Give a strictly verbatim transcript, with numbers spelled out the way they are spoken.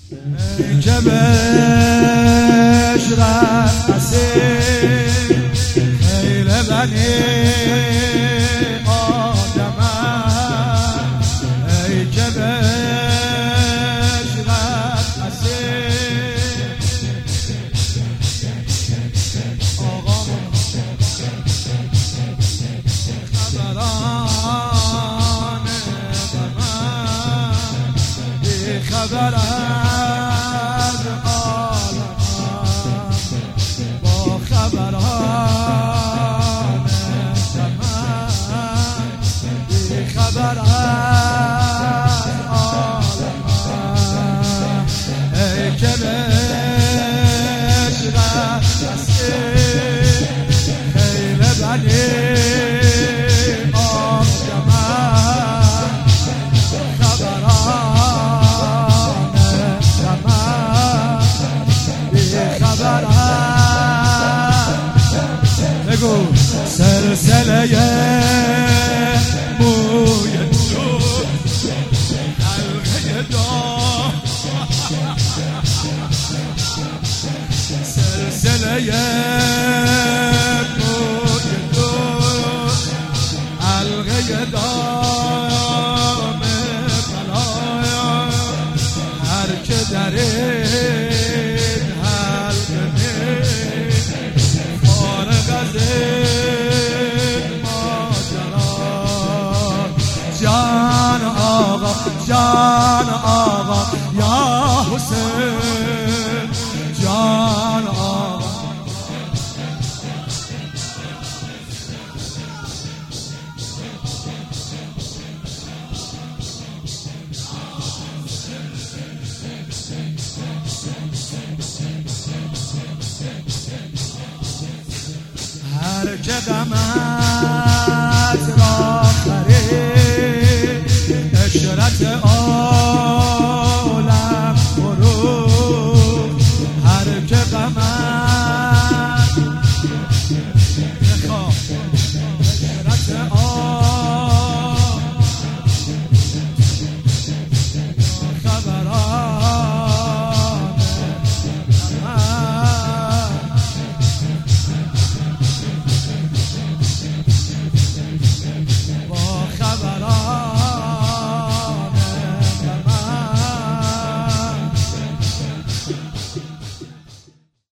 ای که بهش رسی خیل بنی آدم، ای که بهش رسی آقا خبران بی خبر از عالم، با خبران زمان بی خبر از عالم، ای که بهش رسی خیل بنی سلسله موی تو حلقه دار، سلسله موی تو حلقه دام بلایا، هر که در این حلقه فارغ از جان آقا جان آقا یا حسین جان آقا. هر که غمت را خرید اشرت